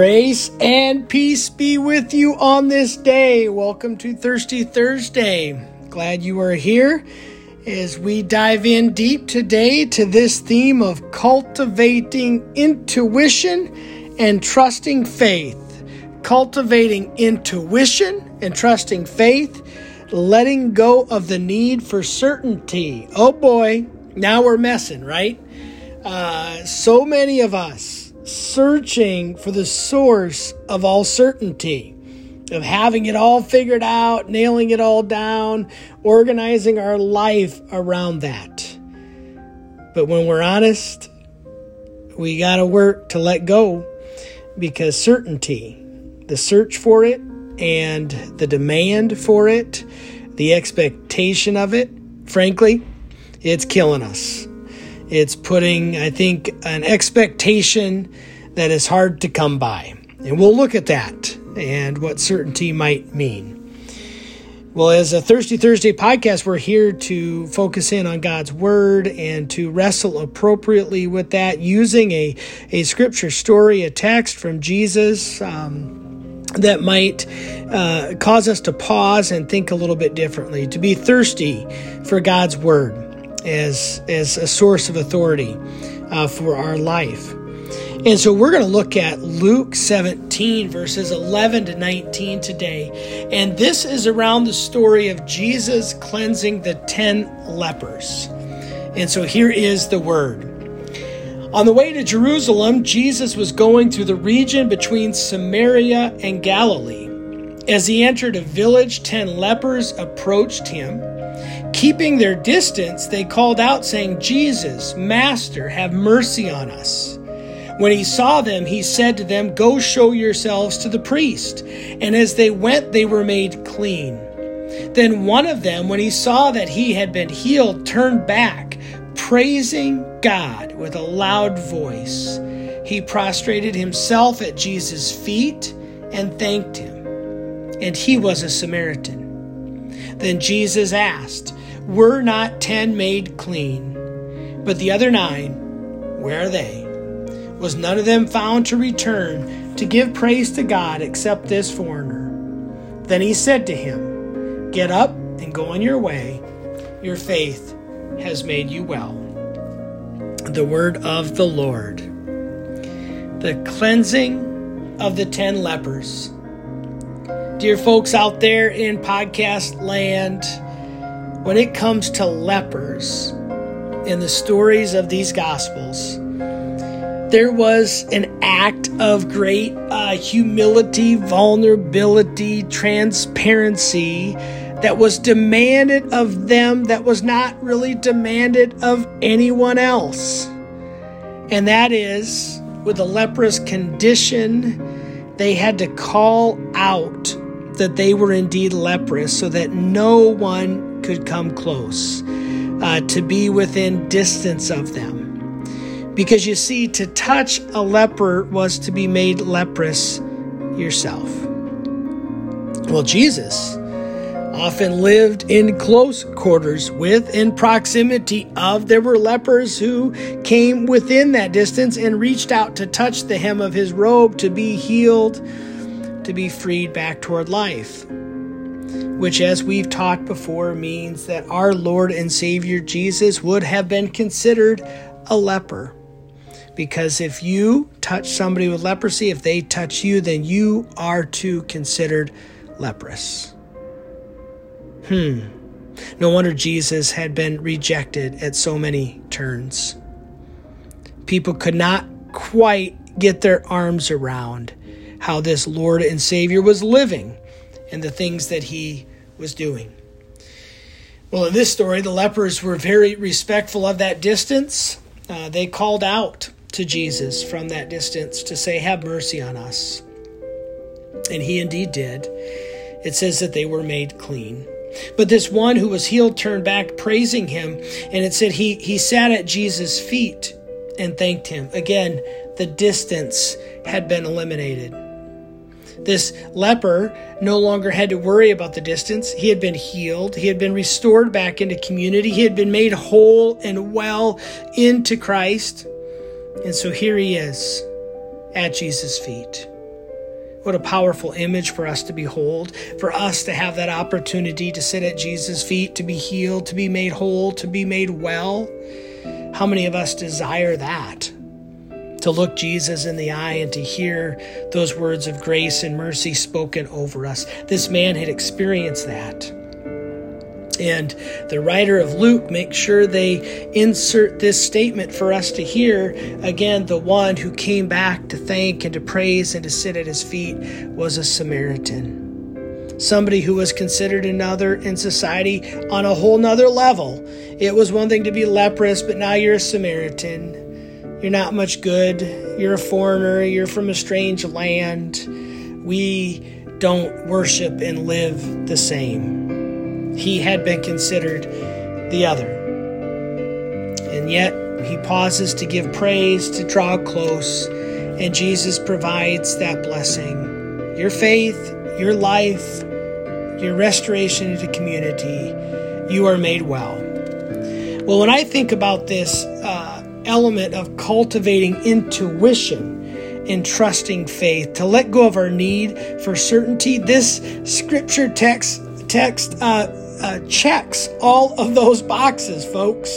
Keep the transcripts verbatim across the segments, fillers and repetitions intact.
Grace and peace be with you on this day. Welcome to Thirsty Thursday. Glad you are here as we dive in deep today to this theme of cultivating intuition and trusting faith. Cultivating intuition and trusting faith, letting go of the need for certainty. Oh boy, now we're messing, right? Uh, so many of us searching for the source of all certainty, of having it all figured out, nailing it all down, organizing our life around that. But when we're honest, we got to work to let go, because certainty, the search for it and the demand for it, the expectation of it, frankly, it's killing us. It's putting, I think, an expectation that is hard to come by. And we'll look at that and what certainty might mean. Well, as a Thirsty Thursday podcast, we're here to focus in on God's Word and to wrestle appropriately with that using a, a scripture story, a text from Jesus um, that might uh, cause us to pause and think a little bit differently, to be thirsty for God's Word as as a source of authority uh, for our life. And so we're going to look at Luke seventeen, verses eleven to nineteen today. And this is around the story of Jesus cleansing the ten lepers. And so here is the word. On the way to Jerusalem, Jesus was going through the region between Samaria and Galilee. As he entered a village, ten lepers approached him. Keeping their distance, they called out, saying, "Jesus, Master, have mercy on us." When he saw them, he said to them, "Go show yourselves to the priest." And as they went, they were made clean. Then one of them, when he saw that he had been healed, turned back, praising God with a loud voice. He prostrated himself at Jesus' feet and thanked him. And he was a Samaritan. Then Jesus asked, "Were not ten made clean? But the other nine, where are they? Was none of them found to return to give praise to God except this foreigner?" Then he said to him, "Get up and go on your way. Your faith has made you well." The word of the Lord. The cleansing of the ten lepers. Dear folks out there in podcast land, when it comes to lepers in the stories of these Gospels, there was an act of great uh, humility, vulnerability, transparency that was demanded of them that was not really demanded of anyone else. And that is, with a leprous condition, they had to call out that they were indeed leprous so that no one could come close, uh, to be within distance of them. Because you see, to touch a leper was to be made leprous yourself. Well, Jesus often lived in close quarters with, in proximity of, there were lepers who came within that distance and reached out to touch the hem of his robe to be healed, to be freed back toward life, which, as we've taught before, means that our Lord and Savior Jesus would have been considered a leper. Because if you touch somebody with leprosy, if they touch you, then you are too considered leprous. Hmm. No wonder Jesus had been rejected at so many turns. People could not quite get their arms around how this Lord and Savior was living and the things that he was doing. Well, in this story, the lepers were very respectful of that distance. Uh, they called out to Jesus from that distance to say, "Have mercy on us." And he indeed did. It says that they were made clean. But this one who was healed turned back, praising him. And it said he, he sat at Jesus' feet and thanked him. Again, the distance had been eliminated. This leper no longer had to worry about the distance. He had been healed. He had been restored back into community. He had been made whole and well into Christ. And so here he is at Jesus' feet. What a powerful image for us to behold, for us to have that opportunity to sit at Jesus' feet, to be healed, to be made whole, to be made well. How many of us desire that? To look Jesus in the eye and to hear those words of grace and mercy spoken over us. This man had experienced that. And the writer of Luke makes sure they insert this statement for us to hear. Again, the one who came back to thank and to praise and to sit at his feet was a Samaritan. Somebody who was considered another in society on a whole nother level. It was one thing to be leprous, but now you're a Samaritan. You're not much good. You're a foreigner. You're from a strange land. We don't worship and live the same. He had been considered the other. And yet he pauses to give praise, to draw close, and Jesus provides that blessing. Your faith, your life, your restoration into community, you are made well. Well, when I think about this uh, element of cultivating intuition and trusting faith, to let go of our need for certainty, this scripture text text uh, uh, checks all of those boxes, folks.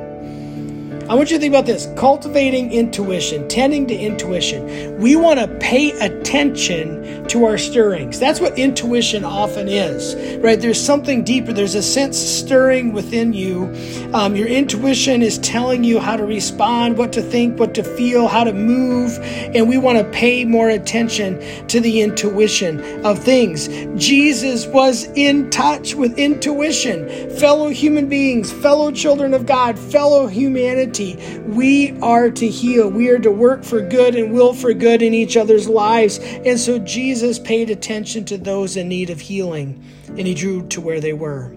I want you to think about this. Cultivating intuition, tending to intuition. We want to pay attention to our stirrings. That's what intuition often is, right? There's something deeper. There's a sense stirring within you. Um, your intuition is telling you how to respond, what to think, what to feel, how to move. And we want to pay more attention to the intuition of things. Jesus was in touch with intuition. Fellow human beings, fellow children of God, fellow humanity. We are to heal. We are to work for good and will for good in each other's lives. And so Jesus paid attention to those in need of healing, and he drew to where they were.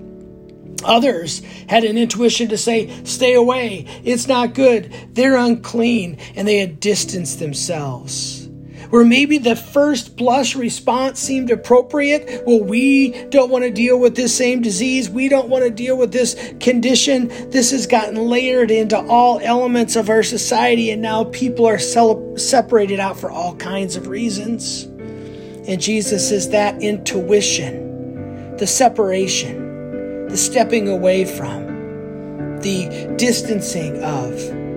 Others had an intuition to say, stay away. It's not good. They're unclean. And they had distanced themselves. Where maybe the first blush response seemed appropriate. Well, we don't want to deal with this same disease. We don't want to deal with this condition. This has gotten layered into all elements of our society, and now people are cel- separated out for all kinds of reasons. And Jesus says that intuition, the separation, the stepping away from, the distancing of,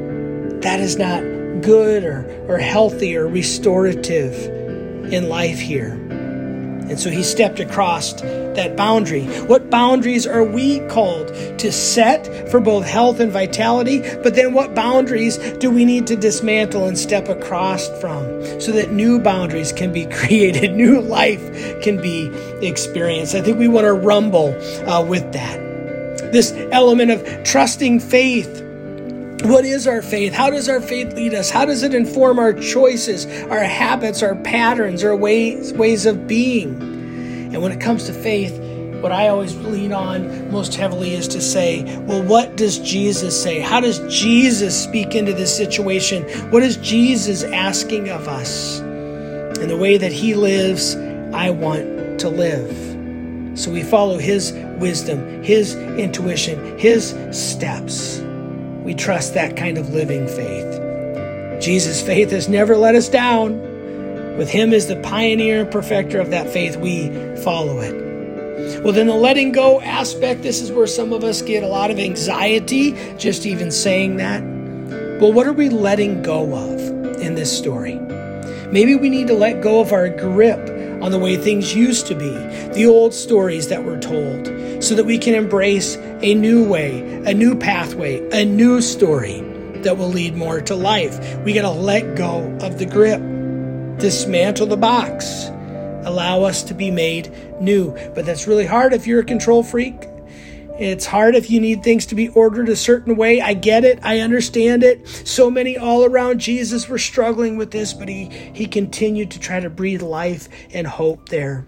that is not good or, or healthy or restorative in life here. And so he stepped across that boundary. What boundaries are we called to set for both health and vitality? But then what boundaries do we need to dismantle and step across from so that new boundaries can be created, new life can be experienced? I think we want to rumble uh, with that. This element of trusting faith. What is our faith? How does our faith lead us? How does it inform our choices, our habits, our patterns, our ways, ways of being? And when it comes to faith, what I always lean on most heavily is to say, well, what does Jesus say? How does Jesus speak into this situation? What is Jesus asking of us? And the way that he lives, I want to live. So we follow his wisdom, his intuition, his steps. We trust that kind of living faith. Jesus' faith has never let us down. With him as the pioneer and perfecter of that faith, we follow it. Well, then the letting go aspect, this is where some of us get a lot of anxiety, just even saying that. Well, what are we letting go of in this story? Maybe we need to let go of our grip on the way things used to be, the old stories that were told, so that we can embrace a new way, a new pathway, a new story that will lead more to life. We got to let go of the grip, dismantle the box, allow us to be made new. But that's really hard if you're a control freak. It's hard if you need things to be ordered a certain way. I get it. I understand it. So many all around Jesus were struggling with this, but he, he continued to try to breathe life and hope there.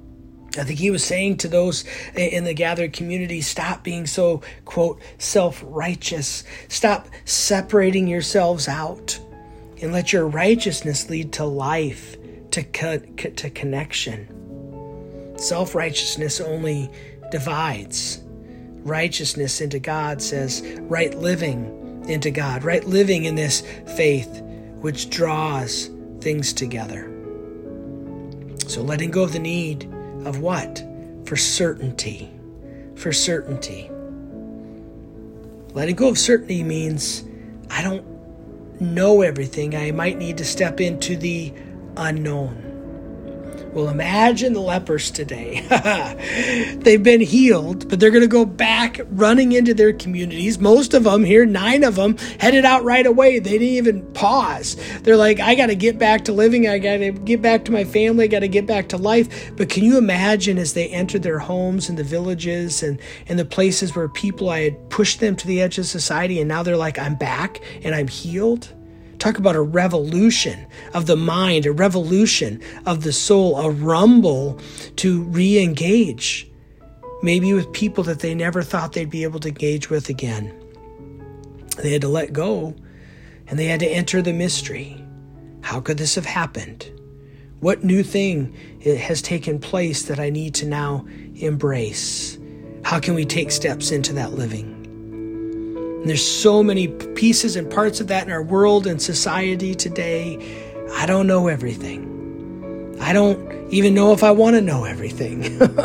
I think he was saying to those in the gathered community, stop being so, quote, self-righteous. Stop separating yourselves out and let your righteousness lead to life, to, co- to connection. Self-righteousness only divides. Righteousness into God says right living into God, right living in this faith which draws things together. So letting go of the need of what? For certainty. For certainty. Letting go of certainty means I don't know everything. I might need to step into the unknown. Well, imagine the lepers today. They've been healed, but they're going to go back running into their communities. Most of them here, nine of them, headed out right away. They didn't even pause. They're like, I got to get back to living. I got to get back to my family. I got to get back to life. But can you imagine as they entered their homes and the villages and, and the places where people, I had pushed them to the edge of society, and now they're like, I'm back and I'm healed? Talk about a revolution of the mind, a revolution of the soul, a rumble to re-engage, maybe with people that they never thought they'd be able to engage with again. They had to let go, and they had to enter the mystery. How could this have happened? What new thing has taken place that I need to now embrace? How can we take steps into that living? And there's so many pieces and parts of that in our world and society today. I don't know everything. I don't even know if I want to know everything.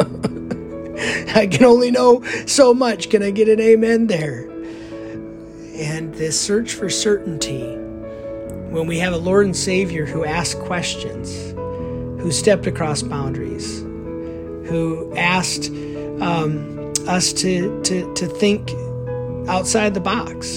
I can only know so much. Can I get an amen there? And this search for certainty, when we have a Lord and Savior who asked questions, who stepped across boundaries, who asked um, us to, to, to think outside the box.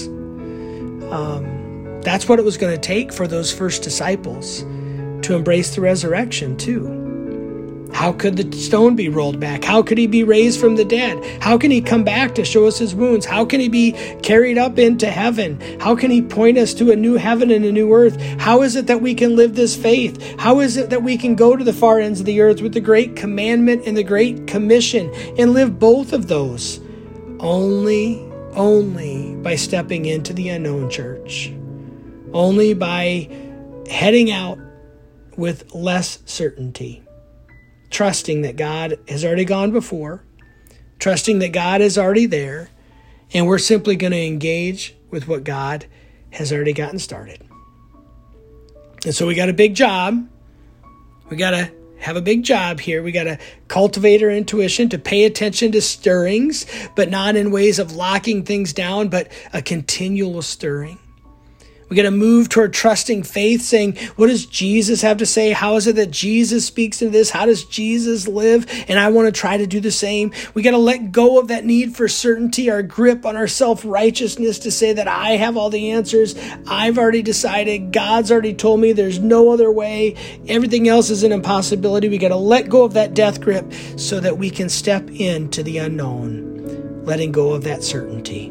Um, that's what it was going to take for those first disciples to embrace the resurrection too. How could the stone be rolled back? How could he be raised from the dead? How can he come back to show us his wounds? How can he be carried up into heaven? How can he point us to a new heaven and a new earth? How is it that we can live this faith? How is it that we can go to the far ends of the earth with the great commandment and the great commission and live both of those? Only Only by stepping into the unknown, church. Only by heading out with less certainty. Trusting that God has already gone before. Trusting that God is already there. And we're simply going to engage with what God has already gotten started. And so we got a big job. We got to have a big job here. We got to cultivate our intuition, to pay attention to stirrings, but not in ways of locking things down, but a continual stirring. We got to move toward trusting faith, saying, what does Jesus have to say? How is it that Jesus speaks into this? How does Jesus live? And I want to try to do the same. We got to let go of that need for certainty, our grip on our self-righteousness to say that I have all the answers. I've already decided. God's already told me there's no other way. Everything else is an impossibility. We got to let go of that death grip so that we can step into the unknown, letting go of that certainty.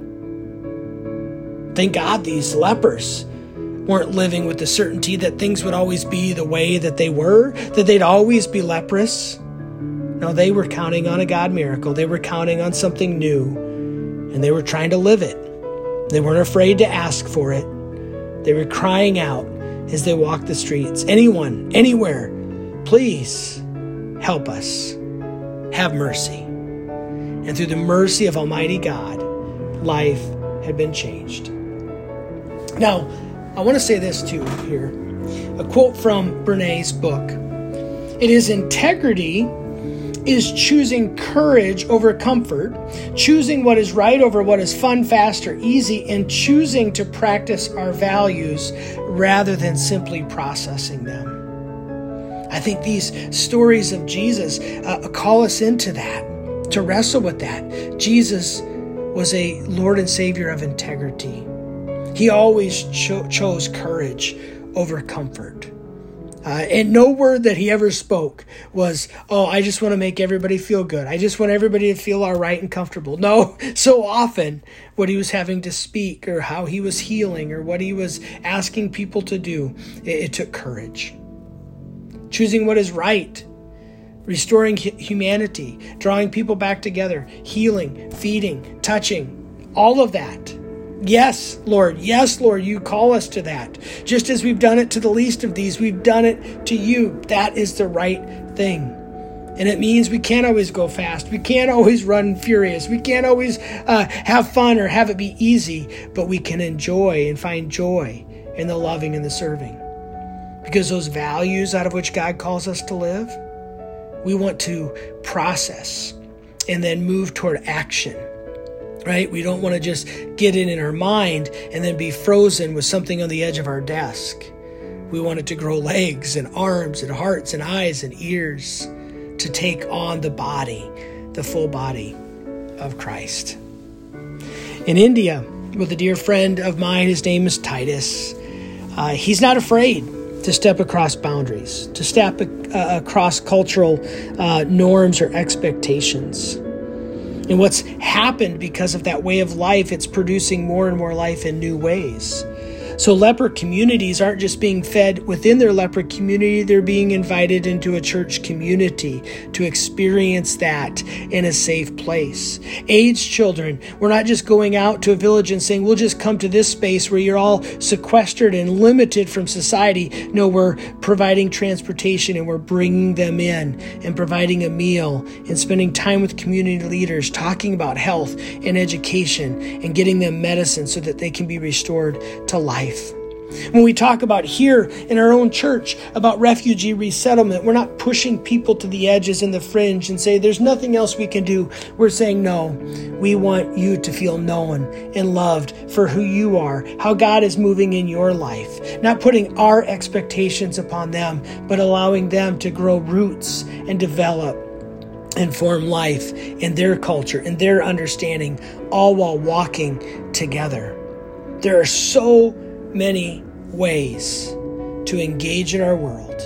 Thank God these lepers weren't living with the certainty that things would always be the way that they were, that they'd always be leprous. No, they were counting on a God miracle. They were counting on something new, and they were trying to live it. They weren't afraid to ask for it. They were crying out as they walked the streets. Anyone, anywhere, please help us. Have mercy. And through the mercy of Almighty God, life had been changed. Now, I want to say this too here. A quote from Brené's book. It is integrity is choosing courage over comfort, choosing what is right over what is fun, fast, or easy, and choosing to practice our values rather than simply processing them. I think these stories of Jesus uh, call us into that, to wrestle with that. Jesus was a Lord and Savior of integrity. He always cho- chose courage over comfort. Uh, and no word that he ever spoke was, oh, I just want to make everybody feel good. I just want everybody to feel all right and comfortable. No, so often what he was having to speak or how he was healing or what he was asking people to do, it, it took courage. Choosing what is right, restoring humanity, drawing people back together, healing, feeding, touching, all of that. Yes, Lord. Yes, Lord, you call us to that. Just as we've done it to the least of these, we've done it to you. That is the right thing. And it means we can't always go fast. We can't always run furious. We can't always uh, have fun or have it be easy, but we can enjoy and find joy in the loving and the serving. Because those values out of which God calls us to live, We want to process and then move toward action, right? We don't want to just get it in our mind and then be frozen with something on the edge of our desk. We want it to grow legs and arms and hearts and eyes and ears to take on the body, the full body of Christ. In India, with a dear friend of mine, his name is Titus. Uh, he's not afraid to step across boundaries, to step uh, across cultural uh, norms or expectations. And what's happened because of that way of life, it's producing more and more life in new ways. So leper communities aren't just being fed within their leper community, they're being invited into a church community to experience that in a safe place. AIDS children, we're not just going out to a village and saying, we'll just come to this space where you're all sequestered and limited from society. No, we're providing transportation and we're bringing them in and providing a meal and spending time with community leaders, talking about health and education and getting them medicine so that they can be restored to life. When we talk about here in our own church about refugee resettlement, we're not pushing people to the edges and the fringe and say there's nothing else we can do. We're saying, no, we want you to feel known and loved for who you are, how God is moving in your life, not putting our expectations upon them, but allowing them to grow roots and develop and form life in their culture, in their understanding, all while walking together. There are so many ways to engage in our world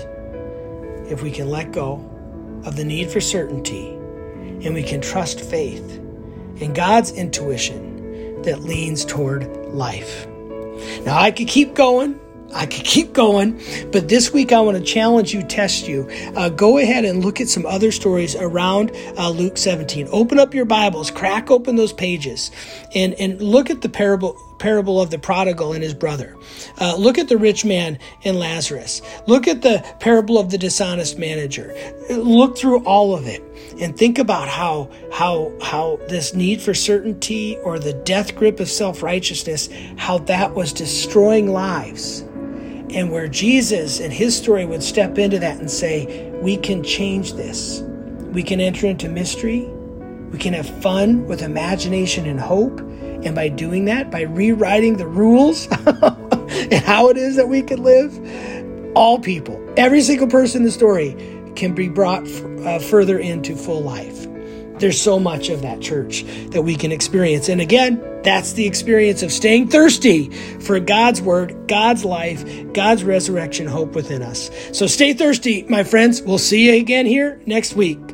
if we can let go of the need for certainty and we can trust faith in God's intuition that leans toward life. Now, I could keep going. I could keep going, but this week I want to challenge you, test you. Uh, go ahead and look at some other stories around uh, Luke seventeen. Open up your Bibles, crack open those pages, and, and look at the parable parable of the prodigal and his brother. Uh, look at the rich man and Lazarus. Look at the parable of the dishonest manager. Look through all of it and think about how how how this need for certainty or the death grip of self-righteousness, how that was destroying lives. And where Jesus and his story would step into that and say, we can change this. We can enter into mystery. We can have fun with imagination and hope. And by doing that, by rewriting the rules and how it is that we can live, all people, every single person in the story can be brought uh, further into full life. There's so much of that, church, that we can experience. And again, that's the experience of staying thirsty for God's word, God's life, God's resurrection hope within us. So stay thirsty, my friends. We'll see you again here next week.